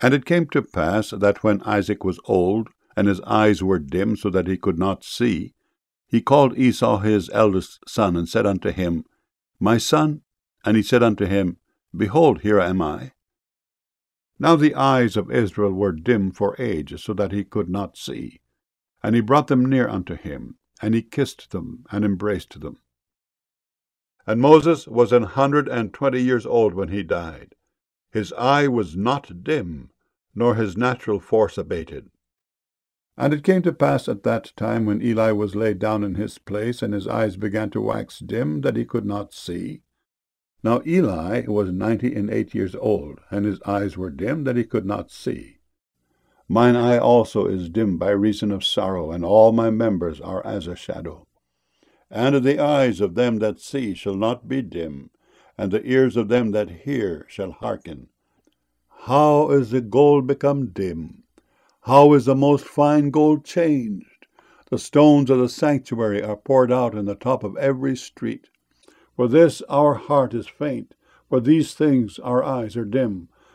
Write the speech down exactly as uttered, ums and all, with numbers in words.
And it came to pass that when Isaac was old, and his eyes were dim, so that he could not see, he called Esau his eldest son, and said unto him, My son? And he said unto him, Behold, here am I. Now the eyes of Israel were dim for age, so that he could not see. And he brought them near unto him, and he kissed them, and embraced them. And Moses was an hundred and twenty years old when he died. His eye was not dim, nor his natural force abated. And it came to pass at that time, when Eli was laid down in his place, and his eyes began to wax dim, that he could not see. Now Eli was ninety and eight years old, and his eyes were dim, that he could not see. Mine eye also is dim by reason of sorrow, and all my members are as a shadow. And the eyes of them that see shall not be dim, and the ears of them that hear shall hearken. How is the gold become dim? How is the most fine gold changed? The stones of the sanctuary are poured out in the top of every street. For this our heart is faint, for these things our eyes are dim.